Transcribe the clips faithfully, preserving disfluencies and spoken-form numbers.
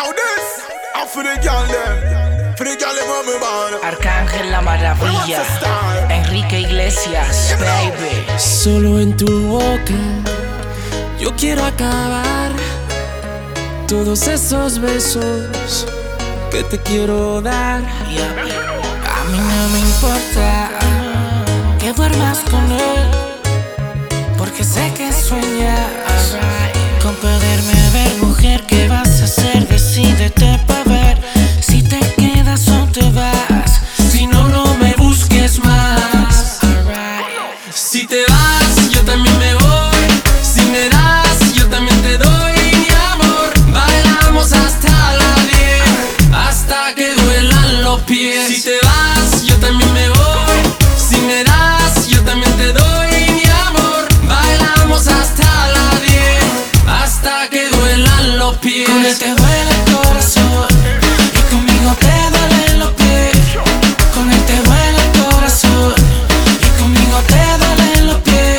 Now this, I'm for the girl them, for the girl them on me man. Arcángel La Maravilla, Enrique Iglesias, baby. Solo en tu boca yo quiero acabar todos esos besos que te quiero dar. Yeah. A mí no me importa que duermas con él, porque sé que sueñas con poderme ver. Mujer, ¿qué vas a hacer? Decídete pa' ver si te quedas o te vas. Si no, no me busques más. Si te vas, yo también me voy. Si me das, yo también te doy. Mi amor, bailamos hasta la diez, hasta que duelan los pies. Si te vas, yo también me voy. Si me das, yo también te doy. Mi amor, bailamos hasta la diez, hasta que duelan los pies. Con él te duele el corazón y conmigo te duelen los pies. Con él te duele el corazón y conmigo te duelen los pies.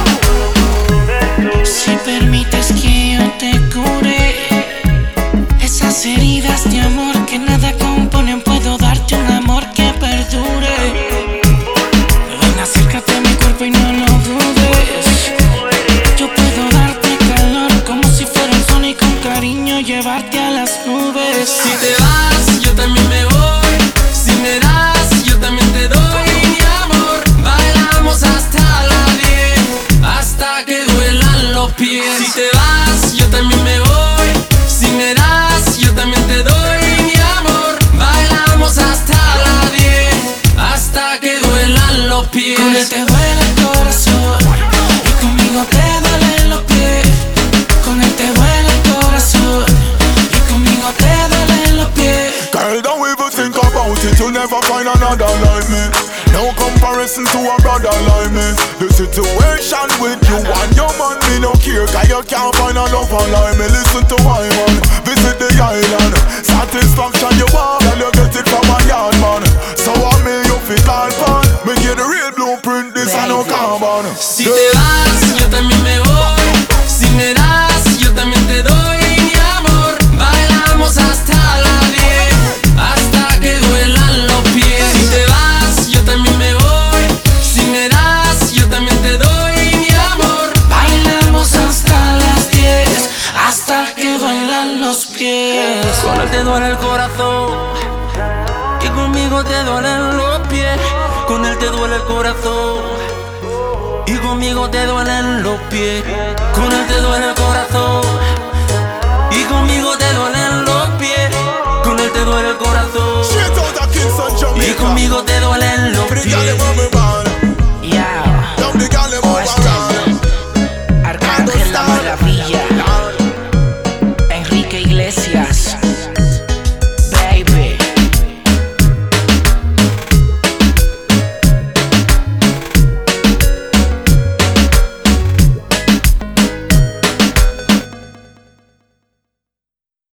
Si permites que yo te cure esas heridas de amor que nada componen, puedo darte un amor que perdure. Ven, acércate a mi cuerpo y no lo dudes. Yo puedo darte calor como si fuera un sol y con cariño llevarte a las nubes. Si te vas, yo también me voy. Si me das, yo también te doy. Mi amor, bailamos hasta la diez, hasta que duelan los pies. Si te vas, yo también me voy. Si me das, yo también te doy. Mi amor, bailamos hasta la diez, hasta que duelan los pies. Con él te duele el corazón y conmigo te duelen los pies. Con él te duele el corazón y conmigo te duelen los pies. Girl, don't even think about it, you'll never find another like me. No comparison to a brother like me. The situation with you and your man, me no care, cause you can't find a lover like me. Listen to my man, visit the island. Satisfaction you want, girl, you get it from a yard man. So I me you fit all fun. Me get the real blueprint, this I no carbon. Si te vas, yo también me voy. Si me das, yo también te doy. Mi amor, bailamos hasta la diez, hasta que duelan los pies. Si te vas, yo también me voy. Si me das, yo también te doy. Mi amor, Bailamos hasta las diez, hasta que duelan los pies. con él te duele el corazón y conmigo te duelen los pies. Con él te duele el corazón y conmigo te duelen los pies. Con él te duele el corazón y conmigo te duelen los pies. Con él te duele el corazón Straight out of Kingston, y Jamaica. conmigo te duelen los For the girl pies. them on me man. Yeah, Now the girl them over Arcángel La Maravilla, Enrique Iglesias.